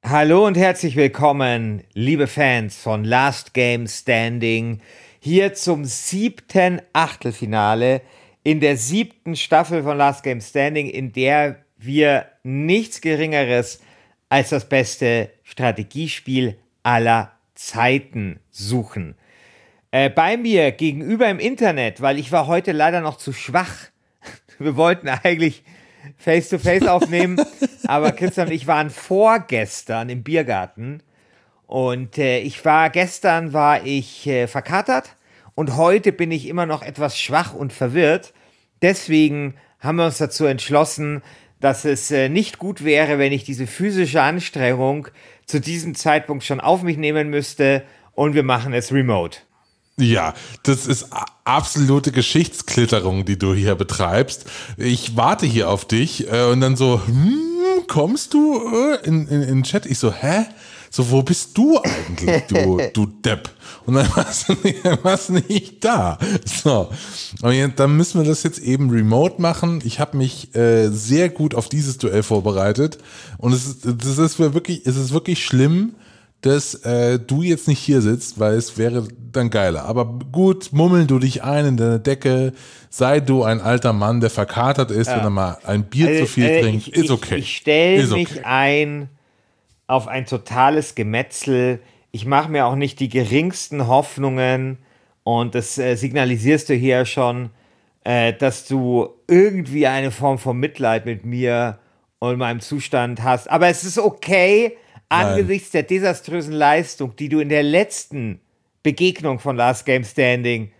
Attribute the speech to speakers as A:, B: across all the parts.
A: Hallo und herzlich willkommen, liebe Fans von Last Game Standing, hier zum 7. Achtelfinale in der 7. Staffel von Last Game Standing, in der wir nichts Geringeres als das beste Strategiespiel aller Zeiten suchen. Bei mir gegenüber im Internet, weil ich war heute leider noch zu schwach. Wir wollten eigentlich Face-to-Face aufnehmen, aber Christian und ich waren vorgestern im Biergarten und gestern war ich verkatert und heute bin ich immer noch etwas schwach und verwirrt. Deswegen haben wir uns dazu entschlossen, dass es nicht gut wäre, wenn ich diese physische Anstrengung zu diesem Zeitpunkt schon auf mich nehmen müsste und wir machen es remote.
B: Ja, das ist absolute Geschichtsklitterung, die du hier betreibst. Ich warte hier auf dich und dann so, kommst du in den Chat? Ich so, hä? So, wo bist du eigentlich, du Depp? Und dann warst du nicht da. So, und dann müssen wir das jetzt eben remote machen. Ich habe mich sehr gut auf dieses Duell vorbereitet und es ist wirklich schlimm, dass du jetzt nicht hier sitzt, weil es wäre dann geiler. Aber gut, mummeln du dich ein in deine Decke, sei du ein alter Mann, der verkatert ist, wenn er mal ein Bier zu viel trinkt, ist okay.
A: Ich stelle mich ein auf ein totales Gemetzel. Ich mache mir auch nicht die geringsten Hoffnungen und das signalisierst du hier schon, dass du irgendwie eine Form von Mitleid mit mir und meinem Zustand hast. Aber es ist okay, angesichts der desaströsen Leistung, die du in der letzten Begegnung von Last Game Standing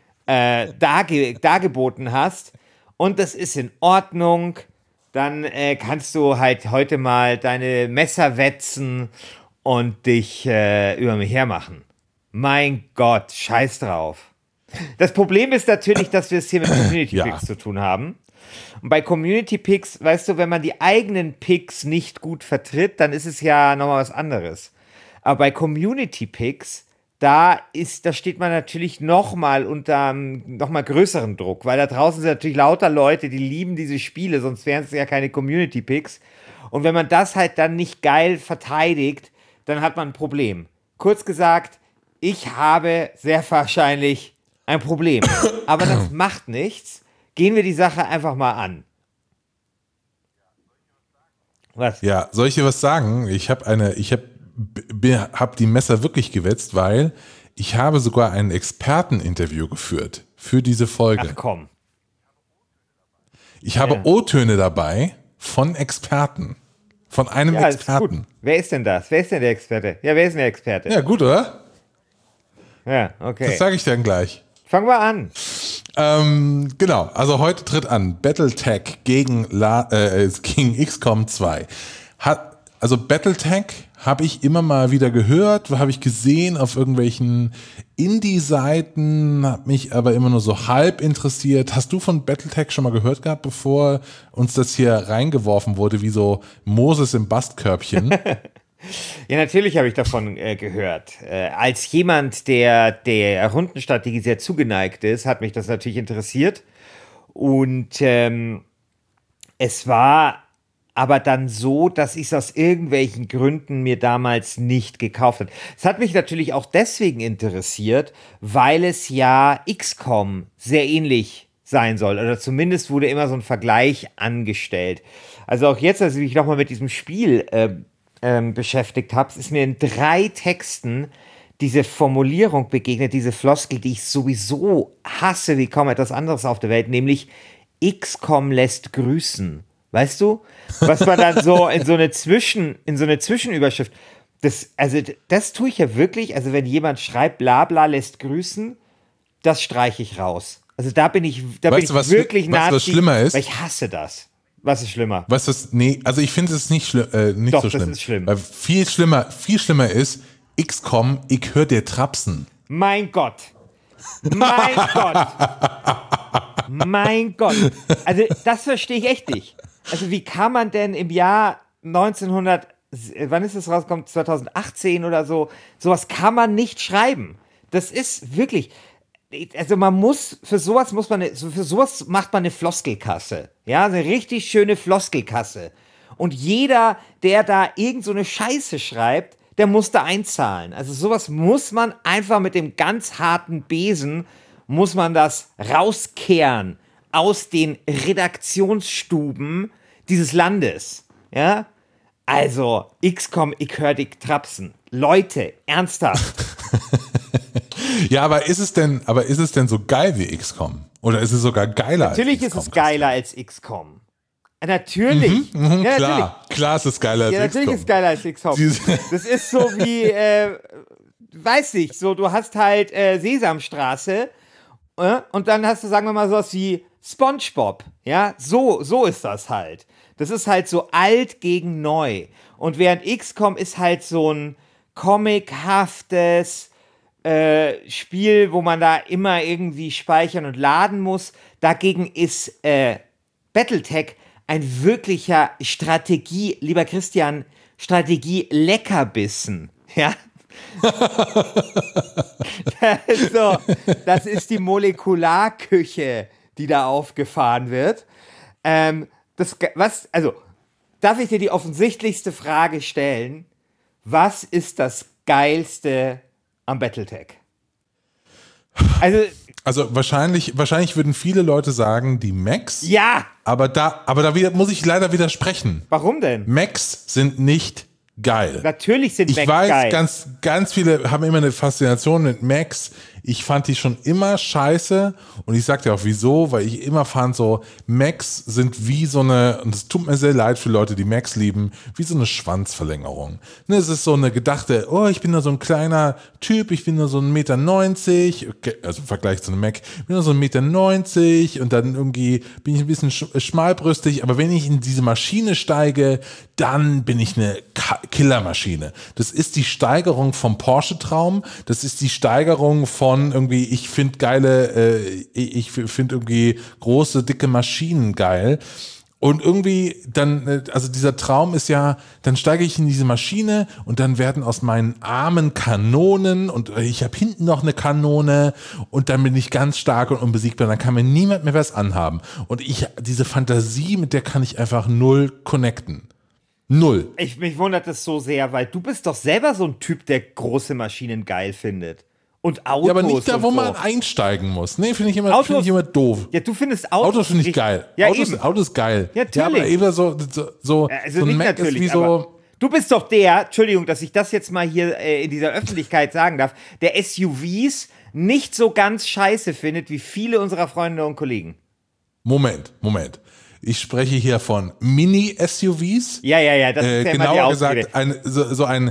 A: dargeboten hast. Und das ist in Ordnung. Dann kannst du halt heute mal deine Messer wetzen und dich über mich hermachen. Mein Gott, scheiß drauf. Das Problem ist natürlich, dass wir es hier mit Community Picks zu tun haben. Und bei Community Picks, weißt du, wenn man die eigenen Picks nicht gut vertritt, dann ist es ja nochmal was anderes. Aber bei Community Picks, da steht man natürlich nochmal unter nochmal größeren Druck, weil da draußen sind natürlich lauter Leute, die lieben diese Spiele, sonst wären es ja keine Community Picks. Und wenn man das halt dann nicht geil verteidigt, dann hat man ein Problem. Kurz gesagt, ich habe sehr wahrscheinlich ein Problem. Aber das macht nichts. Gehen wir die Sache einfach mal an. Was?
B: Ja, soll ich dir was sagen? Ich habe die Messer wirklich gewetzt, weil ich habe sogar ein Experteninterview geführt für diese Folge.
A: Ach komm.
B: Ich habe O-Töne dabei von Experten. Von einem Experten.
A: Ist gut. Wer ist denn das? Wer ist denn der Experte? Ja, wer ist denn der Experte?
B: Ja, gut, oder?
A: Ja, okay.
B: Das sage ich dann gleich.
A: Fangen wir an.
B: Genau, also heute tritt an Battletech gegen XCOM 2. Also Battletech habe ich immer mal wieder gehört, habe ich gesehen auf irgendwelchen Indie-Seiten, habe mich aber immer nur so halb interessiert. Hast du von Battletech schon mal gehört gehabt, bevor uns das hier reingeworfen wurde, wie so Moses im Bastkörbchen?
A: Ja, natürlich habe ich davon gehört. Als jemand, der Rundenstrategie sehr zugeneigt ist, hat mich das natürlich interessiert. Und es war aber dann so, dass ich es aus irgendwelchen Gründen mir damals nicht gekauft habe. Es hat mich natürlich auch deswegen interessiert, weil es ja XCOM sehr ähnlich sein soll. Oder zumindest wurde immer so ein Vergleich angestellt. Also auch jetzt, als ich mich nochmal mit diesem Spiel beschäftigt habe, ist mir in 3 Texten diese Formulierung begegnet, diese Floskel, die ich sowieso hasse wie kaum etwas anderes auf der Welt, nämlich XCOM lässt grüßen. Weißt du? Was man dann so in so eine Zwischenüberschrift, das tue ich ja wirklich, also wenn jemand schreibt, bla bla lässt grüßen, das streiche ich raus. Also da bin ich wirklich Nazi,
B: was schlimmer ist?
A: Weil ich hasse das. Was ist schlimmer?
B: Also ich finde es nicht so schlimm.
A: Das ist schlimm.
B: Weil viel schlimmer ist, XCOM, ich höre dir trapsen.
A: Mein Gott. Mein Gott. Also das verstehe ich echt nicht. Also wie kann man denn im Jahr 1900, wann ist das rausgekommen, 2018 oder so, sowas kann man nicht schreiben. Das ist wirklich, also für sowas macht man eine Floskelkasse. Ja, eine richtig schöne Floskelkasse. Und jeder, der da irgend so eine Scheiße schreibt, der muss da einzahlen. Also sowas muss man einfach mit dem ganz harten Besen, muss man das rauskehren aus den Redaktionsstuben dieses Landes. Ja? Also, XCOM, ich hör dich trapsen. Leute, ernsthaft.
B: Ja, aber ist es denn so geil wie XCOM? Oder ist es sogar geiler
A: Natürlich
B: als XCOM?
A: ist es geiler als XCOM. Natürlich. Ja,
B: klar, klar ist es geiler als
A: ja,
B: XCOM.
A: natürlich ist es geiler als XCOM. Das ist so wie, weiß nicht, so du hast halt Sesamstraße und dann hast du, sagen wir mal, sowas wie SpongeBob. Ja, so ist das halt. Das ist halt so alt gegen neu. Und während XCOM ist halt so ein comichaftes Spiel, wo man da immer irgendwie speichern und laden muss. Dagegen ist Battletech ein wirklicher lieber Christian, Strategie-Leckerbissen. Ja? So, das ist die Molekularküche, die da aufgefahren wird. Darf ich dir die offensichtlichste Frage stellen? Was ist das Geilste am Battletech?
B: Also wahrscheinlich würden viele Leute sagen, die Mechs.
A: Ja!
B: Aber da muss ich leider widersprechen.
A: Warum denn?
B: Mechs sind nicht geil.
A: Natürlich sind Mechs
B: geil.
A: Ich
B: weiß, ganz viele haben immer eine Faszination mit Mechs. Ich fand die schon immer scheiße und ich sag dir auch wieso, weil ich immer fand so, Mechs sind wie so eine, und es tut mir sehr leid für Leute, die Mechs lieben, wie so eine Schwanzverlängerung. Ne, es ist so eine gedachte, oh, ich bin nur so ein kleiner Typ, ich bin nur so 1,90 Meter, okay, also im Vergleich zu einem Mech, ich bin nur so 1,90 Meter und dann irgendwie bin ich ein bisschen schmalbrüstig, aber wenn ich in diese Maschine steige, dann bin ich eine Killermaschine. Das ist die Steigerung vom Porsche-Traum, das ist die Steigerung von irgendwie, ich finde ich finde irgendwie große, dicke Maschinen geil. Und irgendwie dann, also dieser Traum ist ja, dann steige ich in diese Maschine und dann werden aus meinen Armen Kanonen und ich habe hinten noch eine Kanone und dann bin ich ganz stark und unbesiegbar, dann kann mir niemand mehr was anhaben. Und diese Fantasie, mit der kann ich einfach null connecten. Null.
A: Mich wundert das so sehr, weil du bist doch selber so ein Typ, der große Maschinen geil findet. Und Autos.
B: Ja, aber nicht da, wo
A: so.
B: man einsteigen muss. Nee, finde ich immer doof.
A: Ja, du findest Autos
B: finde ich geil.
A: Ja,
B: Autos geil.
A: Ja, natürlich.
B: Ja, aber eben so
A: ein Mac ist wie so. Du bist doch Entschuldigung, dass ich das jetzt mal hier in dieser Öffentlichkeit sagen darf, der SUVs nicht so ganz scheiße findet wie viele unserer Freunde und Kollegen.
B: Moment. Ich spreche hier von Mini-SUVs.
A: Ja, das ist ja
B: genauer gesagt, ein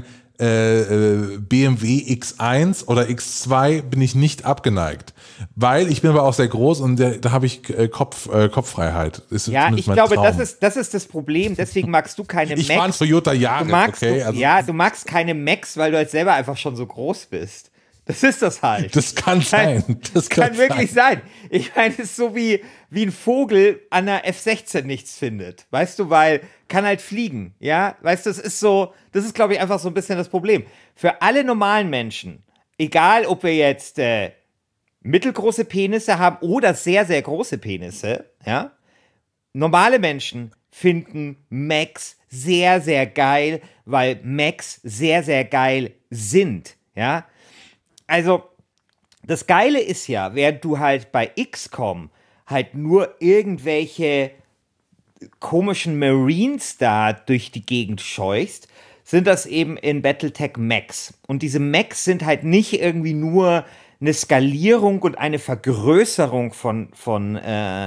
B: BMW X1 oder X2 bin ich nicht abgeneigt, weil ich bin aber auch sehr groß und da habe ich Kopffreiheit. Ist
A: ja, ich glaube, das ist das Problem, deswegen magst du keine Macs.
B: Ich fahre ein Toyota Yaris,
A: du magst keine Macs, weil du halt selber einfach schon so groß bist. Das ist das halt.
B: Das kann sein.
A: Das kann wirklich sein. Ich meine, es ist so wie ein Vogel an einer F-16 nichts findet. Weißt du, weil kann halt fliegen. Ja, weißt du, das ist, glaube ich, einfach so ein bisschen das Problem. Für alle normalen Menschen, egal ob wir jetzt mittelgroße Penisse haben oder sehr, sehr große Penisse, ja, normale Menschen finden Mechs sehr, sehr geil, weil Mechs sehr, sehr geil sind. Ja, also, das Geile ist ja, während du halt bei XCOM halt nur irgendwelche komischen Marines da durch die Gegend scheuchst, sind das eben in Battletech Mechs. Und diese Mechs sind halt nicht irgendwie nur eine Skalierung und eine Vergrößerung von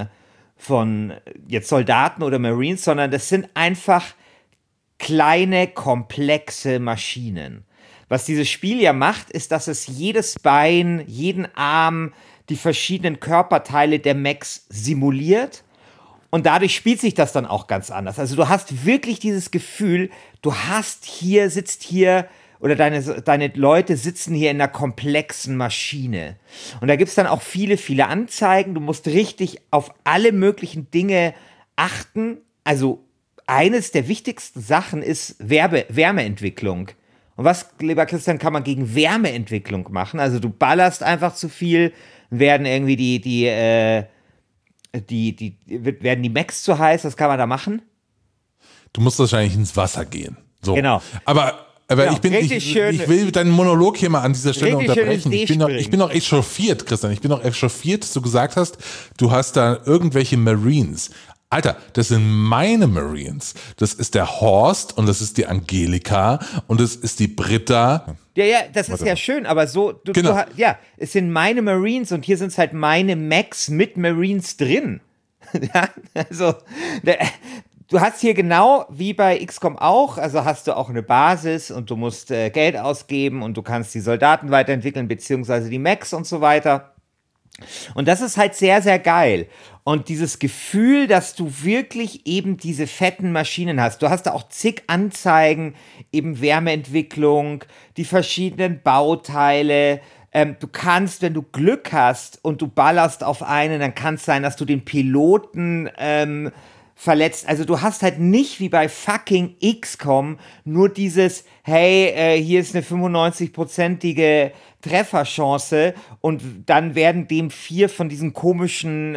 A: jetzt Soldaten oder Marines, sondern das sind einfach kleine, komplexe Maschinen. Was dieses Spiel ja macht, ist, dass es jedes Bein, jeden Arm, die verschiedenen Körperteile der Mechs simuliert. Und dadurch spielt sich das dann auch ganz anders. Also du hast wirklich dieses Gefühl, sitzt hier, oder deine Leute sitzen hier in einer komplexen Maschine. Und da gibt es dann auch viele, viele Anzeigen. Du musst richtig auf alle möglichen Dinge achten. Also eines der wichtigsten Sachen ist Wärmeentwicklung. Und was, lieber Christian, kann man gegen Wärmeentwicklung machen? Also du ballerst einfach zu viel, werden irgendwie werden die Mechs zu heiß, was kann man da machen?
B: Du musst wahrscheinlich ins Wasser gehen. So.
A: Genau.
B: Aber
A: Genau,
B: ich will deinen Monolog hier mal an dieser Stelle unterbrechen. Ich bin noch echauffiert, Christian. Ich bin noch echauffiert, dass du gesagt hast, du hast da irgendwelche Marines. Alter, das sind meine Marines. Das ist der Horst und das ist die Angelika und das ist die Britta.
A: Ja, das ist ja schön, aber so,
B: Genau.
A: Es sind meine Marines und hier sind es halt meine Mechs mit Marines drin. Ja, also, du hast hier genau wie bei XCOM auch, also hast du auch eine Basis und du musst Geld ausgeben und du kannst die Soldaten weiterentwickeln, beziehungsweise die Mechs und so weiter. Und das ist halt sehr, sehr geil. Und dieses Gefühl, dass du wirklich eben diese fetten Maschinen hast. Du hast da auch zig Anzeigen, eben Wärmeentwicklung, die verschiedenen Bauteile. Du kannst, wenn du Glück hast und du ballerst auf einen, dann kann es sein, dass du den Piloten verletzt. Also du hast halt nicht wie bei fucking XCOM nur dieses, hey, hier ist eine 95-prozentige Trefferchance und dann werden dem 4 von diesen komischen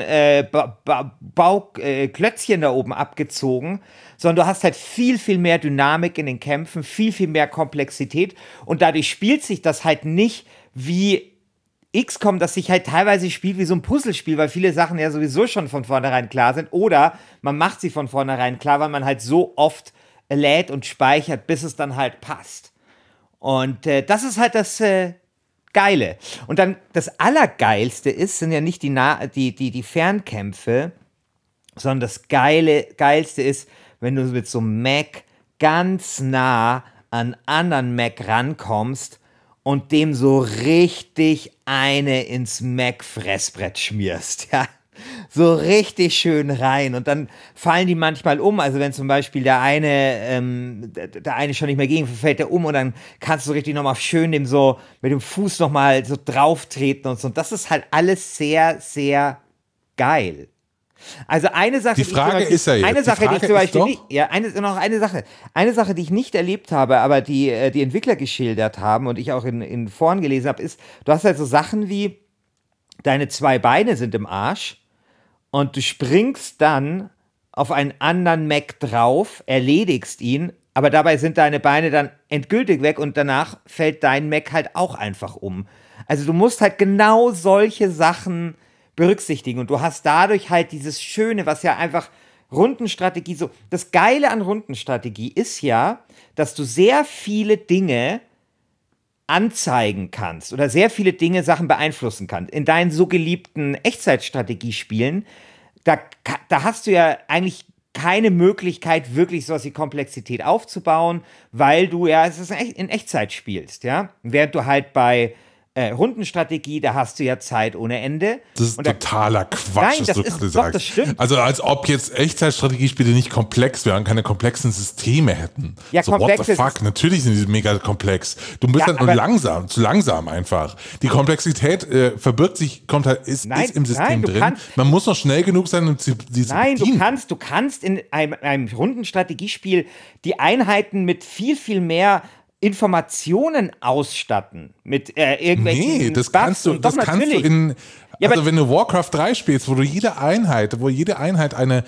A: Klötzchen da oben abgezogen, sondern du hast halt viel, viel mehr Dynamik in den Kämpfen, viel, viel mehr Komplexität und dadurch spielt sich das halt nicht wie XCOM, das sich halt teilweise spielt wie so ein Puzzlespiel, weil viele Sachen ja sowieso schon von vornherein klar sind oder man macht sie von vornherein klar, weil man halt so oft lädt und speichert, bis es dann halt passt. Und das ist halt das Geile. Und dann das Allergeilste sind ja nicht die Fernkämpfe, sondern das Geilste ist, wenn du mit so einem Mech ganz nah an anderen Mech rankommst und dem so richtig eine ins Mech-Fressbrett schmierst, ja. So richtig schön rein und dann fallen die manchmal um, also wenn zum Beispiel der eine schon nicht mehr gegen, fällt der um und dann kannst du richtig nochmal schön dem so mit dem Fuß nochmal so drauf treten und so und das ist halt alles sehr, sehr geil. Also eine Sache,
B: die Frage ist ja jetzt,
A: eine Sache, die ich zum Beispiel nicht, eine Sache, die ich nicht erlebt habe, aber die Entwickler geschildert haben und ich auch in Foren gelesen habe, ist, du hast halt so Sachen wie, deine 2 Beine sind im Arsch und du springst dann auf einen anderen Mech drauf, erledigst ihn, aber dabei sind deine Beine dann endgültig weg und danach fällt dein Mech halt auch einfach um. Also du musst halt genau solche Sachen berücksichtigen und du hast dadurch halt dieses Schöne, was ja einfach Rundenstrategie so, das Geile an Rundenstrategie ist ja, dass du sehr viele Dinge anzeigen kannst oder sehr viele Dinge, Sachen beeinflussen kannst. In deinen so geliebten Echtzeitstrategiespielen, da hast du ja eigentlich keine Möglichkeit, wirklich sowas wie Komplexität aufzubauen, weil du ja es ist in Echtzeit spielst, ja. Während du halt bei Rundenstrategie, da hast du ja Zeit ohne Ende.
B: Das ist totaler Quatsch,
A: nein,
B: was du gerade sagst.
A: Das stimmt.
B: Also als ob jetzt Echtzeitstrategiespiele nicht komplex wären, keine komplexen Systeme hätten.
A: Ja,
B: so, what the fuck? Natürlich sind die mega komplex. Du bist dann nur zu langsam einfach. Die Komplexität verbirgt sich, ist im System drin. Man muss noch schnell genug sein, um sie zu bedienen.
A: Du kannst in einem Rundenstrategiespiel die Einheiten mit viel, viel mehr Informationen ausstatten mit irgendwelchen.
B: Nee, das kannst du in.
A: Ja,
B: also wenn du Warcraft 3 spielst, wo jede Einheit eine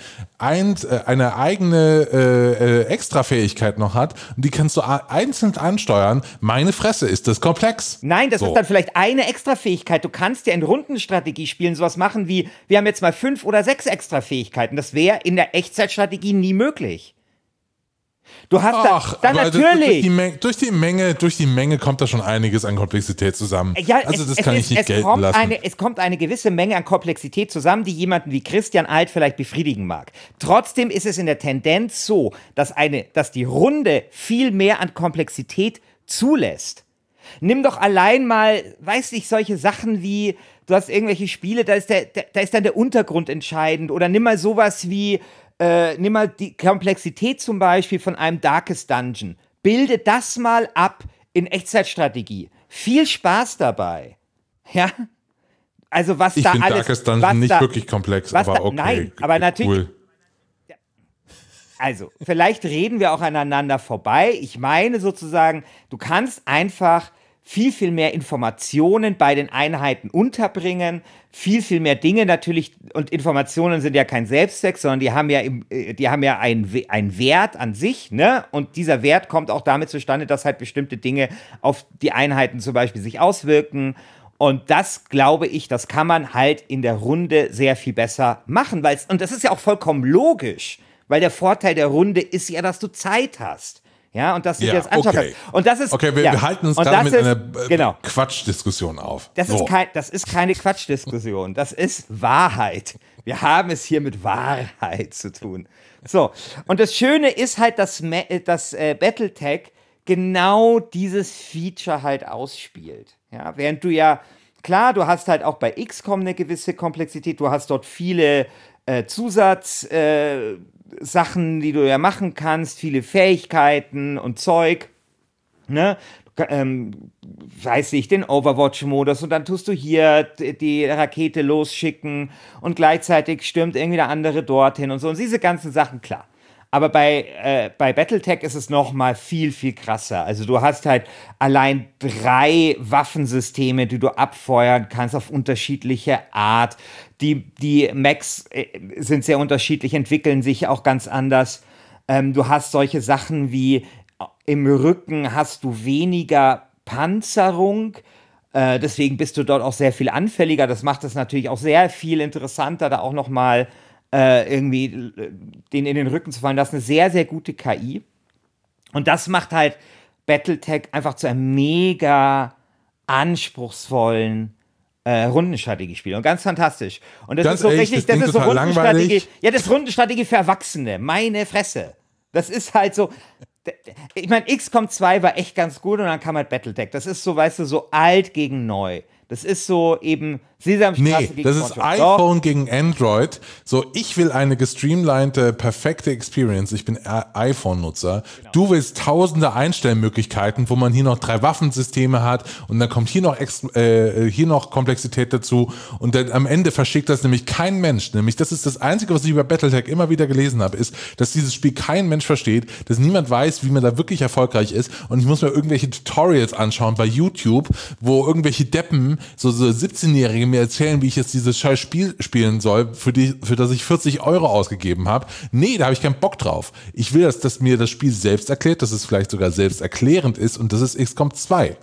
B: eigene Extrafähigkeit noch hat und die kannst du einzeln ansteuern, meine Fresse, ist das komplex.
A: Nein, das ist dann vielleicht eine Extrafähigkeit. Du kannst ja in Rundenstrategie spielen sowas machen wie, wir haben jetzt mal 5 oder 6 Extrafähigkeiten. Das wäre in der Echtzeitstrategie nie möglich. Du hast dann natürlich.
B: Durch die Menge kommt da schon einiges an Komplexität zusammen.
A: Ja,
B: das kann ich nicht gelten lassen.
A: Es kommt eine gewisse Menge an Komplexität zusammen, die jemanden wie Christian Alt vielleicht befriedigen mag. Trotzdem ist es in der Tendenz so, dass die Runde viel mehr an Komplexität zulässt. Nimm doch allein mal, weiß ich, solche Sachen wie, du hast irgendwelche Spiele, da ist dann der Untergrund entscheidend. Oder nimm mal sowas wie, nimm mal die Komplexität zum Beispiel von einem Darkest Dungeon. Bilde das mal ab in Echtzeitstrategie. Viel Spaß dabei. Ja? Also was
B: ich
A: da
B: finde
A: alles...
B: Darkest Dungeon nicht wirklich komplex, aber okay.
A: Nein, aber natürlich...
B: Cool.
A: Also, vielleicht reden wir auch aneinander vorbei. Ich meine sozusagen, du kannst einfach viel, viel mehr Informationen bei den Einheiten unterbringen, viel, viel mehr Dinge natürlich, und Informationen sind ja kein Selbstzweck, sondern die haben ja einen Wert an sich, ne? Und dieser Wert kommt auch damit zustande, dass halt bestimmte Dinge auf die Einheiten zum Beispiel sich auswirken. Und das, glaube ich, das kann man halt in der Runde sehr viel besser machen, und das ist ja auch vollkommen logisch, weil der Vorteil der Runde ist ja, dass du Zeit hast. Ja, und dass du dir das anschauen kannst. Und das ist,
B: okay, wir halten uns gerade mit einer
A: genau.
B: Quatschdiskussion auf.
A: Das ist keine Quatschdiskussion, das ist Wahrheit. Wir haben es hier mit Wahrheit zu tun. So, und das Schöne ist halt, dass Battletech genau dieses Feature halt ausspielt. Ja, während du ja, klar, du hast halt auch bei XCOM eine gewisse Komplexität, du hast dort viele Sachen, die du ja machen kannst, viele Fähigkeiten und Zeug, ne? Weiß ich, den Overwatch-Modus, und dann tust du hier die Rakete losschicken und gleichzeitig stürmt irgendwie der andere dorthin und so, und diese ganzen Sachen, klar. Aber bei Battletech ist es noch mal viel, viel krasser. Also du hast halt allein 3 Waffensysteme, die du abfeuern kannst auf unterschiedliche Art. Die Mechs sind sehr unterschiedlich, entwickeln sich auch ganz anders. Du hast solche Sachen wie im Rücken hast du weniger Panzerung. Deswegen bist du dort auch sehr viel anfälliger. Das macht es natürlich auch sehr viel interessanter, da auch noch mal irgendwie den in den Rücken zu fallen. Das ist eine sehr, sehr gute KI. Und das macht halt Battletech einfach zu einem mega anspruchsvollen Rundenstrategiespiel. Und ganz fantastisch. Und das ist so richtig, das ist so Rundenstrategie. Ja, das ist Rundenstrategie für Erwachsene. Meine Fresse. Das ist halt so. Ich meine, XCOM 2 war echt ganz gut, und dann kam halt Battletech. Das ist so, weißt du, so alt gegen neu. Das ist so eben Sesamstraße gegen
B: das ist iPhone gegen Android. So, ich will eine gestreamlinete, perfekte Experience. Ich bin iPhone-Nutzer. Genau. Du willst tausende Einstellmöglichkeiten, wo man hier noch 3 Waffensysteme hat, und dann kommt hier noch Komplexität dazu, und dann am Ende verschickt das nämlich kein Mensch. Nämlich, das ist das Einzige, was ich über Battletech immer wieder gelesen habe, ist, dass dieses Spiel kein Mensch versteht, dass niemand weiß, wie man da wirklich erfolgreich ist, und ich muss mir irgendwelche Tutorials anschauen bei YouTube, wo irgendwelche Deppen, so 17-Jährige, mir erzählen, wie ich jetzt dieses scheiß Spiel spielen soll, für das ich 40 Euro ausgegeben habe. Nee, da habe ich keinen Bock drauf. Ich will, dass mir das Spiel selbst erklärt, dass es vielleicht sogar selbsterklärend ist, und das ist XCOM 2.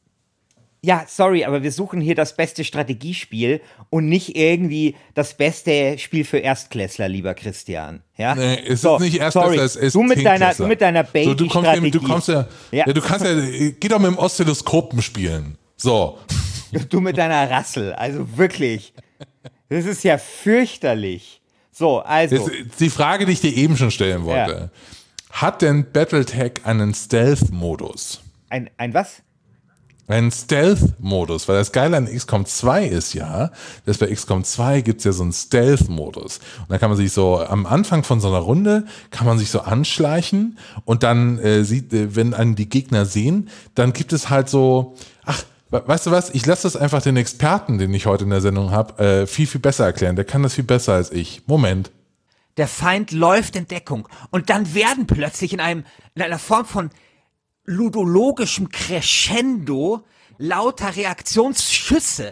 A: Ja, sorry, aber wir suchen hier das beste Strategiespiel und nicht irgendwie das beste Spiel für Erstklässler, lieber Christian. Ja?
B: Nee, es ist nicht Erstklässler, es ist
A: du mit deiner Baby-Strategie.
B: Du kannst ja, geh doch mit dem Oszilloskopen spielen. So.
A: Du mit deiner Rassel, also wirklich. Das ist ja fürchterlich. So, also.
B: Jetzt die Frage, die ich dir eben schon stellen wollte. Ja. Hat denn Battletech einen Stealth-Modus?
A: Ein was?
B: Einen Stealth-Modus, weil das Geile an XCOM 2 ist ja, dass bei XCOM 2 gibt's ja so einen Stealth-Modus. Und da kann man sich so, am Anfang von so einer Runde, kann man sich so anschleichen, und dann wenn einen die Gegner sehen, dann gibt es halt so, weißt du was, ich lasse das einfach den Experten, den ich heute in der Sendung habe, viel, viel besser erklären. Der kann das viel besser als ich. Moment.
A: Der Feind läuft in Deckung, und dann werden plötzlich in einer Form von ludologischem Crescendo lauter Reaktionsschüsse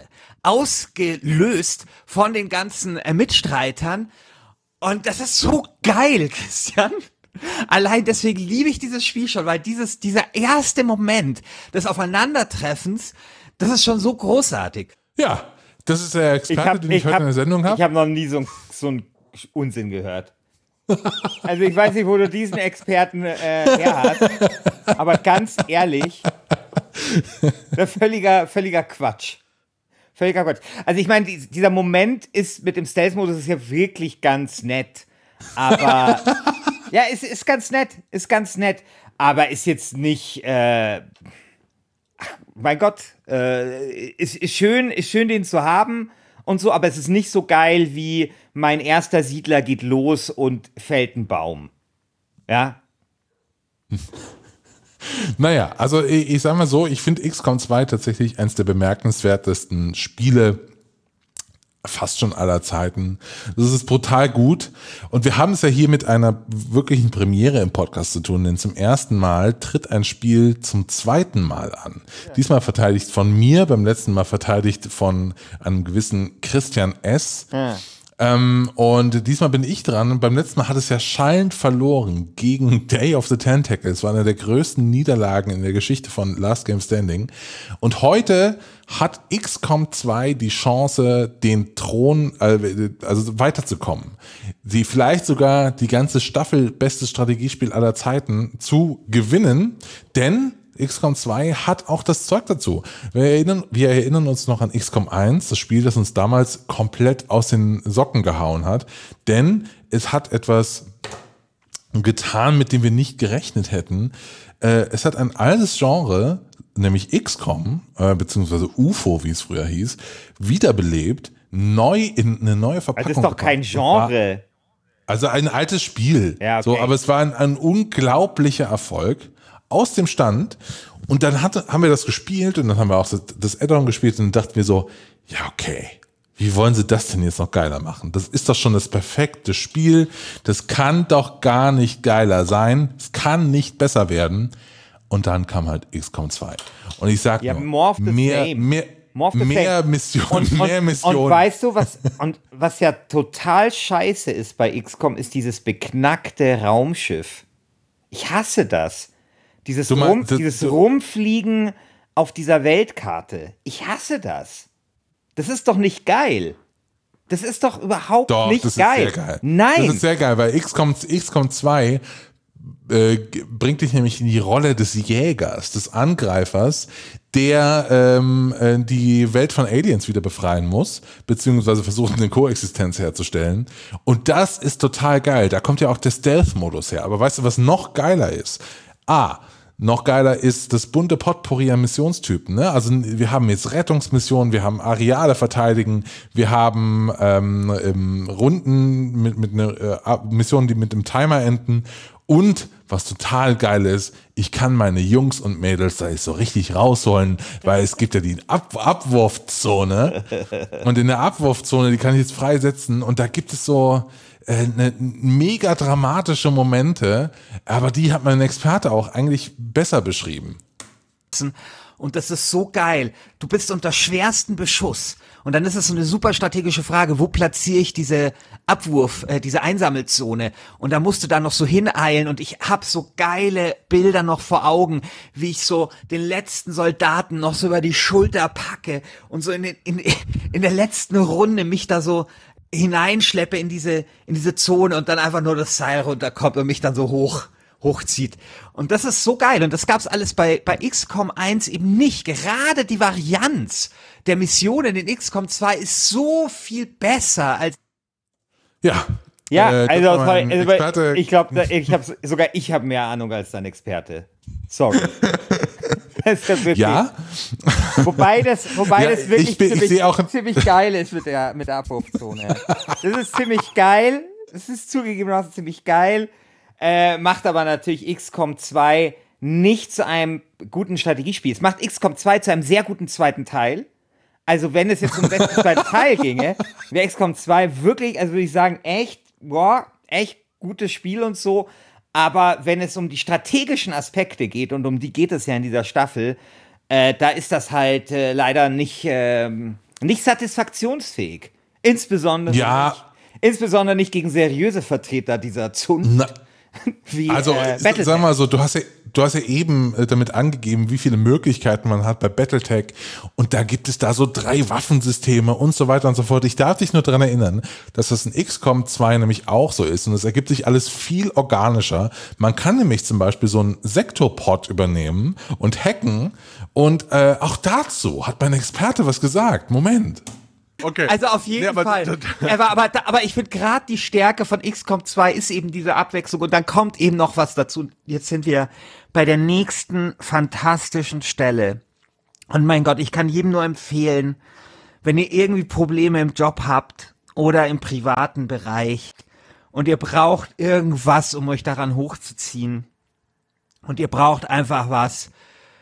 A: ausgelöst von den ganzen Mitstreitern. Und das ist so geil, Christian. Allein deswegen liebe ich dieses Spiel schon, weil dieser erste Moment des Aufeinandertreffens, das ist schon so großartig.
B: Ja, das ist der Experte, den ich heute in der Sendung habe.
A: Ich habe noch nie so einen Unsinn gehört. Also ich weiß nicht, wo du diesen Experten her hast, aber ganz ehrlich, völliger Quatsch. Völliger Quatsch. Also ich meine, dieser Moment ist mit dem Stealth-Modus ist ja wirklich ganz nett, aber ja, ist ganz nett, aber ist jetzt nicht, mein Gott, ist schön, den zu haben und so, aber es ist nicht so geil wie mein erster Siedler geht los und fällt einen Baum. Ja?
B: Naja, also ich sag mal so, ich finde XCOM 2 tatsächlich eines der bemerkenswertesten Spiele fast schon aller Zeiten. Das ist brutal gut. Und wir haben es ja hier mit einer wirklichen Premiere im Podcast zu tun, denn zum ersten Mal tritt ein Spiel zum zweiten Mal an. Ja. Diesmal verteidigt von mir, beim letzten Mal verteidigt von einem gewissen Christian S. Ja. Und diesmal bin ich dran. Beim letzten Mal hat es ja schallend verloren gegen Day of the Tentacles. Das war eine der größten Niederlagen in der Geschichte von Last Game Standing. Und heute hat XCOM 2 die Chance, den Thron, also weiterzukommen. Sie vielleicht sogar die ganze Staffel bestes Strategiespiel aller Zeiten zu gewinnen, denn XCOM 2 hat auch das Zeug dazu. Wir erinnern uns noch an XCOM 1, das Spiel, das uns damals komplett aus den Socken gehauen hat, denn es hat etwas getan, mit dem wir nicht gerechnet hätten. Es hat ein altes Genre, nämlich XCOM, beziehungsweise UFO, wie es früher hieß, wiederbelebt, neu in eine neue Verpackung.
A: Das ist doch kein Genre.
B: Also ein altes Spiel.
A: Ja, okay.
B: So, aber es war ein unglaublicher Erfolg. Aus dem Stand, und dann haben wir das gespielt und dann haben wir auch das Add-on gespielt und dann dachten wir so, ja okay, wie wollen sie das denn jetzt noch geiler machen? Das ist doch schon das perfekte Spiel, das kann doch gar nicht geiler sein, es kann nicht besser werden. Und dann kam halt XCOM 2. Und ich sag nur, mehr Missionen, mehr Missionen.
A: Und weißt du, was ja total scheiße ist bei XCOM, ist dieses beknackte Raumschiff. Ich hasse das. Dieses Rumfliegen auf dieser Weltkarte. Ich hasse das. Das ist doch nicht geil. Das ist doch überhaupt nicht geil.
B: Ist sehr geil.
A: Nein.
B: Das ist sehr geil, weil XCOM 2 bringt dich nämlich in die Rolle des Jägers, des Angreifers, der die Welt von Aliens wieder befreien muss, beziehungsweise versucht, eine Koexistenz herzustellen. Und das ist total geil. Da kommt ja auch der Stealth-Modus her. Aber weißt du, was noch geiler ist? Noch geiler ist das bunte Potpourri an Missionstypen. Ne? Also wir haben jetzt Rettungsmissionen, wir haben Areale verteidigen, wir haben Runden mit einer Mission, die mit dem Timer enden. Und was total geil ist, ich kann meine Jungs und Mädels da so richtig rausholen, weil es gibt ja die Abwurfzone. Und in der Abwurfzone, die kann ich jetzt freisetzen. Und da gibt es so mega dramatische Momente, aber die hat mein Experte auch eigentlich besser beschrieben.
C: Und das ist so geil. Du bist unter schwerstem Beschuss. Und dann ist es so eine super strategische Frage, wo platziere ich diese diese Einsammelzone? Und da musst du da noch so hineilen. Und ich hab so geile Bilder noch vor Augen, wie ich so den letzten Soldaten noch so über die Schulter packe und so in der letzten Runde mich da so hineinschleppe in diese Zone und dann einfach nur das Seil runterkommt und mich dann so hochzieht. Und das ist so geil. Und das gab's alles bei XCOM 1 eben nicht. Gerade die Varianz der Missionen in XCOM 2 ist so viel besser als...
B: Ja.
A: Ja, ich glaube, ich habe mehr Ahnung als dein Experte. Sorry.
B: Ja.
A: Wobei das wirklich ziemlich geil ist mit der Abwurfzone. Das ist ziemlich geil. Das ist zugegebenermaßen ziemlich geil. Macht aber natürlich XCOM 2 nicht zu einem guten Strategiespiel. Es macht XCOM 2 zu einem sehr guten zweiten Teil. Also wenn es jetzt um den besten zweiten Teil ginge, wäre XCOM 2 wirklich, also würde ich sagen, echt gutes Spiel und so. Aber wenn es um die strategischen Aspekte geht, und um die geht es ja in dieser Staffel, da ist das halt leider nicht satisfaktionsfähig. Insbesondere nicht gegen seriöse Vertreter dieser Zunft. Wie,
B: also, sag mal so, du hast ja eben damit angegeben, wie viele Möglichkeiten man hat bei Battletech, und da gibt es da so 3 Waffensysteme und so weiter und so fort. Ich darf dich nur daran erinnern, dass das in XCOM 2 nämlich auch so ist, und es ergibt sich alles viel organischer. Man kann nämlich zum Beispiel so einen Sektorpod übernehmen und hacken, und auch dazu hat mein Experte was gesagt. Moment.
C: Okay. Also auf jeden Fall. Aber ich finde gerade die Stärke von XCOM 2 ist eben diese Abwechslung, und dann kommt eben noch was dazu. Jetzt sind wir bei der nächsten fantastischen Stelle. Und mein Gott, ich kann jedem nur empfehlen, wenn ihr irgendwie Probleme im Job habt oder im privaten Bereich und ihr braucht irgendwas, um euch daran hochzuziehen, und ihr braucht einfach was,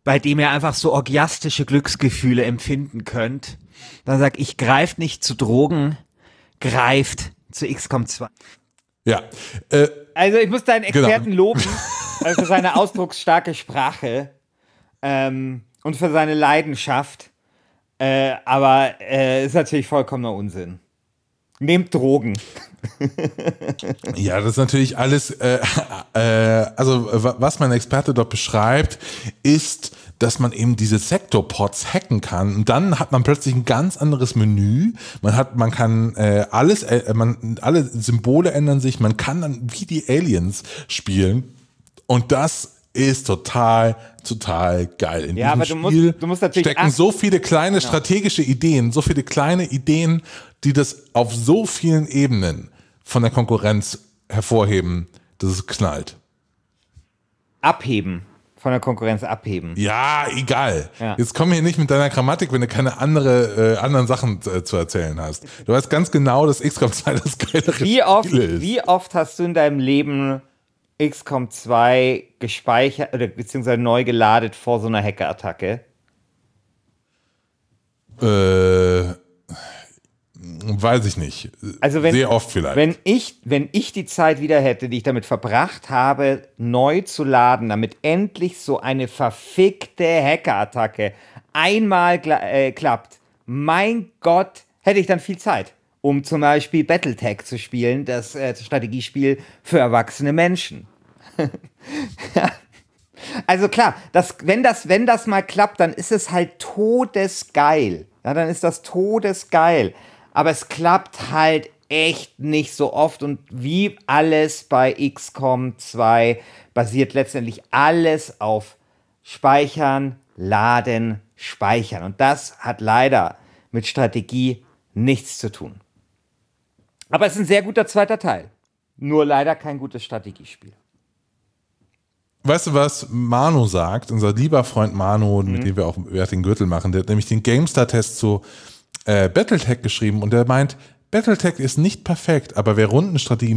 C: bei dem ihr einfach so orgiastische Glücksgefühle empfinden könnt, dann sag ich, greift nicht zu Drogen, greift zu XCOM 2.
B: Ja.
A: Also ich muss deinen Experten loben für seine ausdrucksstarke Sprache und für seine Leidenschaft. Aber ist natürlich vollkommener Unsinn. Nehmt Drogen.
B: Ja, das ist natürlich alles, also was mein Experte dort beschreibt, ist, dass man eben diese Sektorpods hacken kann und dann hat man plötzlich ein ganz anderes Menü. Man kann alle Symbole ändern sich, man kann dann wie die Aliens spielen und das ist total geil. In
A: Ja,
B: diesem
A: aber
B: Spiel
A: du musst natürlich
B: stecken so viele kleine strategische Ideen, so viele kleine Ideen, die das auf so vielen Ebenen von der Konkurrenz hervorheben, dass es knallt.
A: Abheben. Von der Konkurrenz abheben.
B: Ja, egal.
A: Ja.
B: Jetzt komm hier nicht mit deiner Grammatik, wenn du keine anderen Sachen zu erzählen hast. Du weißt ganz genau, dass XCOM 2 das geilere Spiel ist.
A: Wie oft hast du in deinem Leben XCOM 2 gespeichert oder beziehungsweise neu geladet vor so einer Hackerattacke?
B: Weiß ich nicht.
A: Also
B: sehr oft vielleicht.
A: Wenn ich die Zeit wieder hätte, die ich damit verbracht habe, neu zu laden, damit endlich so eine verfickte Hackerattacke einmal klappt, mein Gott, hätte ich dann viel Zeit, um zum Beispiel Battletech zu spielen, das Strategiespiel für erwachsene Menschen. Also klar, wenn das mal klappt, dann ist es halt todesgeil. Ja, dann ist das todesgeil. Aber es klappt halt echt nicht so oft und wie alles bei XCOM 2 basiert letztendlich alles auf Speichern, Laden, Speichern. Und das hat leider mit Strategie nichts zu tun. Aber es ist ein sehr guter zweiter Teil. Nur leider kein gutes Strategiespiel.
B: Weißt du, was Manu sagt? Unser lieber Freund Manu, mit dem wir auch den Gürtel machen, der hat nämlich den GameStar-Test zu Battletech geschrieben und der meint, Battletech ist nicht perfekt, aber wer Rundenstrategie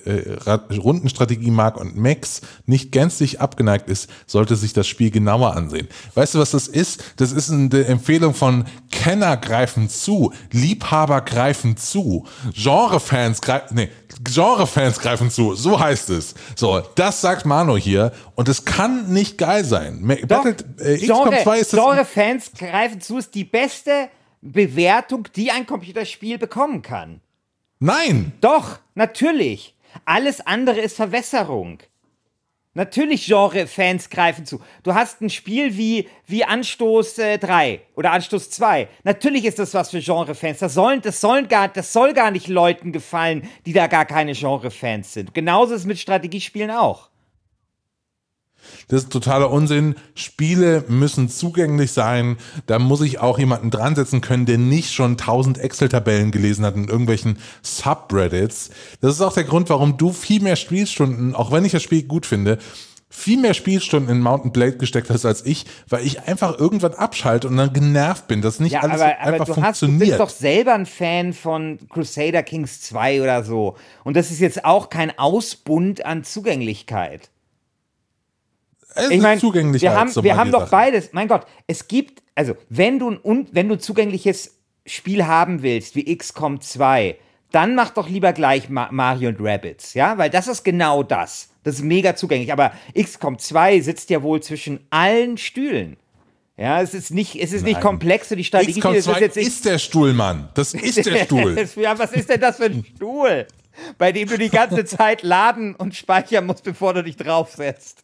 B: mag und Max nicht gänzlich abgeneigt ist, sollte sich das Spiel genauer ansehen. Weißt du, was das ist? Das ist eine Empfehlung von Kenner greifen zu, Liebhaber greifen zu, Genrefans greifen zu, so heißt es. So, das sagt Manu hier und es kann nicht geil sein.
A: Genrefans greifen zu ist die beste Bewertung, die ein Computerspiel bekommen kann.
B: Nein!
A: Doch, natürlich. Alles andere ist Verwässerung. Natürlich Genre-Fans greifen zu. Du hast ein Spiel wie Anstoß 3 oder Anstoß 2. Natürlich ist das was für Genre-Fans. Das soll gar nicht Leuten gefallen, die da gar keine Genre-Fans sind. Genauso ist es mit Strategiespielen auch.
B: Das ist totaler Unsinn. Spiele müssen zugänglich sein. Da muss ich auch jemanden dran setzen können, der nicht schon 1000 Excel-Tabellen gelesen hat in irgendwelchen Subreddits. Das ist auch der Grund, warum du viel mehr Spielstunden, auch wenn ich das Spiel gut finde, viel mehr Spielstunden in Mount & Blade gesteckt hast als ich, weil ich einfach irgendwann abschalte und dann genervt bin, dass nicht alles einfach funktioniert.
A: Du bist doch selber ein Fan von Crusader Kings 2 oder so. Und das ist jetzt auch kein Ausbund an Zugänglichkeit. Ich meine, wir haben doch beides. Mein Gott, es gibt, also wenn du ein zugängliches Spiel haben willst, wie XCOM 2, dann mach doch lieber gleich Mario und Rabbids, ja, weil das ist genau das. Das ist mega zugänglich, aber XCOM 2 sitzt ja wohl zwischen allen Stühlen. Ja, es ist nicht komplex für die Strategie.
B: XCOM 2 ist der Stuhl, Mann. Das ist der Stuhl.
A: Ja, was ist denn das für ein Stuhl, bei dem du die ganze Zeit laden und speichern musst, bevor du dich draufsetzt?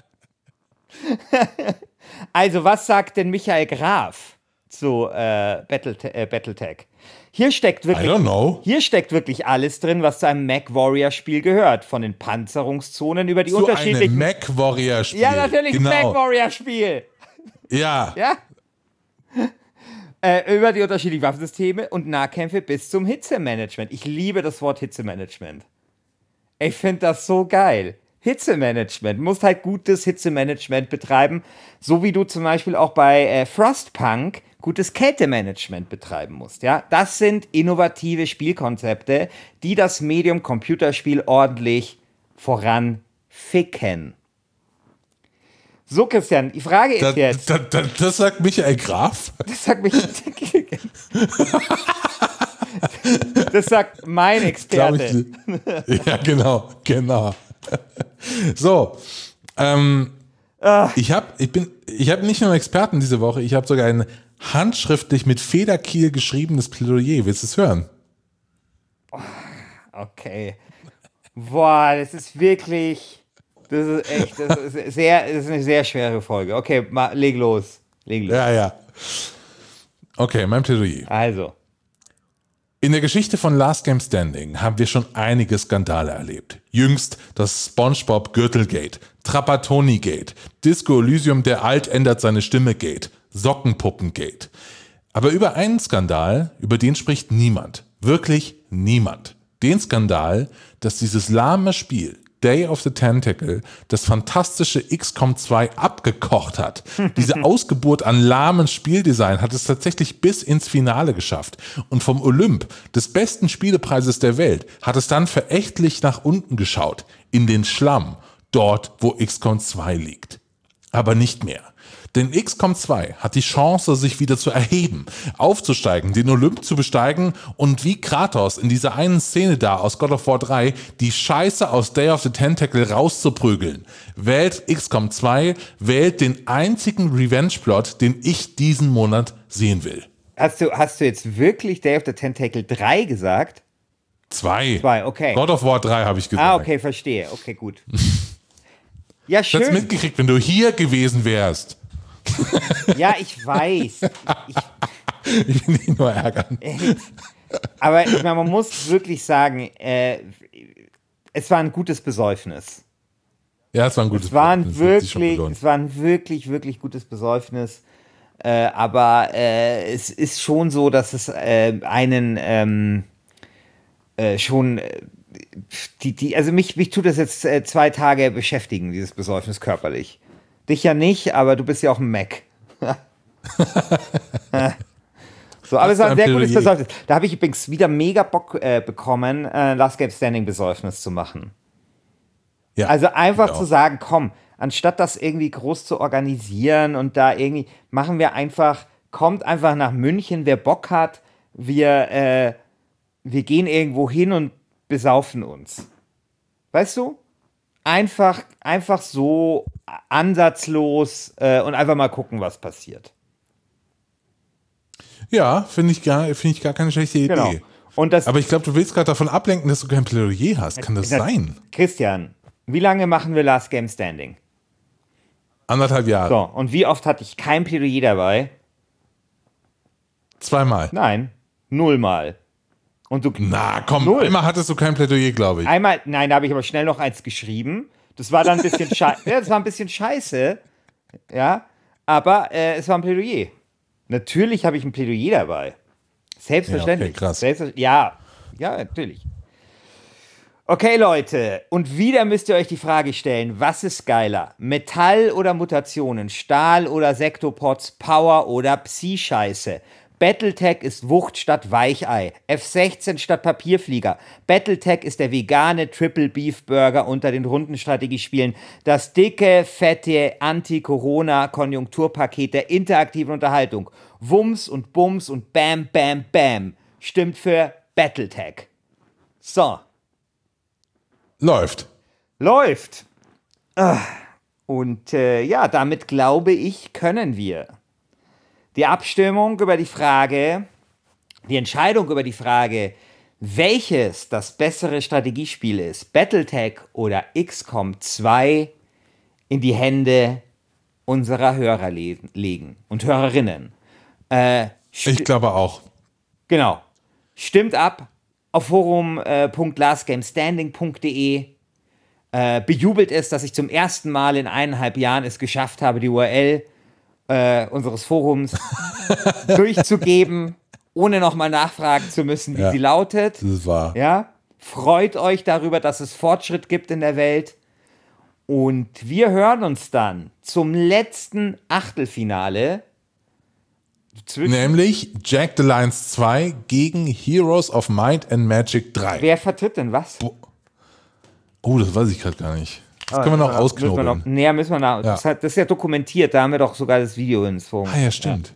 A: Also, was sagt denn Michael Graf zu Battletech? Hier steckt wirklich alles drin, was zu einem MechWarrior-Spiel gehört. Von den Panzerungszonen über die unterschiedlichen...
B: Zu einem MechWarrior-Spiel.
A: Ja, natürlich,
B: genau.
A: MechWarrior-Spiel.
B: Ja.
A: Ja? Über die unterschiedlichen Waffensysteme und Nahkämpfe bis zum Hitzemanagement. Ich liebe das Wort Hitzemanagement. Ich finde das so geil. Hitzemanagement. Du musst halt gutes Hitzemanagement betreiben, so wie du zum Beispiel auch bei Frostpunk gutes Kältemanagement betreiben musst. Ja? Das sind innovative Spielkonzepte, die das Medium Computerspiel ordentlich voranficken. So, Christian, die Frage ist jetzt.
B: Das sagt Michael Graf.
A: Das sagt mich. Das sagt mein Experte.
B: Ja, genau. So, ich habe nicht nur einen Experten diese Woche, ich habe sogar ein handschriftlich mit Federkiel geschriebenes Plädoyer. Willst du es hören?
A: Okay. Boah, das ist eine sehr schwere Folge. Okay, leg los.
B: Ja. Okay, mein Plädoyer.
A: Also.
B: In der Geschichte von Last Game Standing haben wir schon einige Skandale erlebt. Jüngst das SpongeBob Gürtelgate, Trapattoni-Gate, Disco Elysium der Alt ändert seine Stimme Gate, Sockenpuppen-Gate. Aber über einen Skandal, über den spricht niemand. Wirklich niemand. Den Skandal, dass dieses lahme Spiel Day of the Tentacle das fantastische XCOM 2 abgekocht hat. Diese Ausgeburt an lahmen Spieldesign hat es tatsächlich bis ins Finale geschafft. Und vom Olymp, des besten Spielepreises der Welt, hat es dann verächtlich nach unten geschaut. In den Schlamm, dort wo XCOM 2 liegt. Aber nicht mehr. Denn XCOM 2 hat die Chance, sich wieder zu erheben, aufzusteigen, den Olymp zu besteigen und wie Kratos in dieser einen Szene da aus God of War 3 die Scheiße aus Day of the Tentacle rauszuprügeln. Wählt XCOM 2, wählt den einzigen Revenge-Plot, den ich diesen Monat sehen will.
A: Hast du jetzt wirklich Day of the Tentacle 3 gesagt?
B: 2,
A: okay.
B: God of War 3 habe ich gesagt.
A: Okay, verstehe. Okay, gut. Ja, schön.
B: Ich hätte es mitgekriegt, wenn du hier gewesen wärst.
A: Ja, ich weiß.
B: Ich will dich nur ärgern.
A: Aber ich meine, man muss wirklich sagen, es war ein gutes Besäufnis.
B: Ja, es war ein gutes
A: Besäufnis. Es war ein wirklich, wirklich gutes Besäufnis. Aber es ist schon so, dass es einen schon also mich tut das jetzt 2 Tage beschäftigen, dieses Besäufnis körperlich. Dich ja nicht, aber du bist ja auch ein Mac. So, aber es war ein sehr gutes Besäufnis. Da habe ich übrigens wieder mega Bock bekommen, Last Game Standing Besäufnis zu machen. Ja, also einfach zu sagen, komm, anstatt das irgendwie groß zu organisieren und da irgendwie, kommt einfach nach München, wer Bock hat, wir gehen irgendwo hin und besaufen uns. Weißt du? Einfach so ansatzlos und einfach mal gucken, was passiert.
B: Ja, finde ich gar keine schlechte Idee. Genau. Aber ich glaube, du willst gerade davon ablenken, dass du kein Plädoyer hast. Kann das sein?
A: Christian, wie lange machen wir Last Game Standing?
B: 1,5 Jahre.
A: So, und wie oft hatte ich kein Plädoyer dabei?
B: 2 Mal.
A: Nein, 0 Mal. Und du,
B: einmal hattest du kein Plädoyer, glaube ich.
A: Nein, da habe ich aber schnell noch eins geschrieben. Das war dann ein bisschen scheiße. Ja, das war ein bisschen scheiße. Ja, aber es war ein Plädoyer. Natürlich habe ich ein Plädoyer dabei. Selbstverständlich.
B: Ja, okay, krass.
A: Ja, natürlich. Okay, Leute. Und wieder müsst ihr euch die Frage stellen, was ist geiler? Metall oder Mutationen? Stahl oder Sektopods? Power oder Psi-Scheiße? Battletech ist Wucht statt Weichei. F-16 statt Papierflieger. Battletech ist der vegane Triple Beef Burger unter den Rundenstrategiespielen. Das dicke, fette Anti-Corona-Konjunkturpaket der interaktiven Unterhaltung. Wumms und Bums und Bam, Bam, Bam. Stimmt für Battletech. So.
B: Läuft.
A: Und damit glaube ich, können wir die Abstimmung über die Frage, die Entscheidung über die Frage, welches das bessere Strategiespiel ist, Battletech oder XCOM 2, in die Hände unserer Hörer legen und Hörerinnen.
B: Ich glaube auch.
A: Genau. Stimmt ab auf forum.lastgamestanding.de. Bejubelt es, dass ich zum ersten Mal in 1,5 Jahren es geschafft habe, die URL unseres Forums durchzugeben, ohne nochmal nachfragen zu müssen, wie sie lautet.
B: Das ist wahr.
A: Ja? Freut euch darüber, dass es Fortschritt gibt in der Welt. Und wir hören uns dann zum letzten Achtelfinale.
B: Nämlich Jack the Lions 2 gegen Heroes of Might and Magic 3.
A: Wer vertritt denn was?
B: Oh, das weiß ich gerade gar nicht. Das können wir noch ausknobeln.
A: Müssen wir nach.
B: Ja.
A: Das ist ja dokumentiert, da haben wir doch sogar das Video ins Forum.
B: Ah ja, stimmt.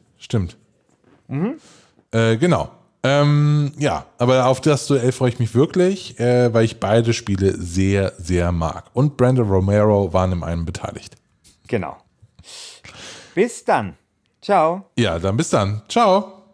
B: Genau. Ja, aber auf das Duell freue ich mich wirklich, weil ich beide Spiele sehr, sehr mag. Und Brandon Romero waren in einem beteiligt.
A: Genau. Bis dann. Ciao.
B: Ja, dann bis dann. Ciao.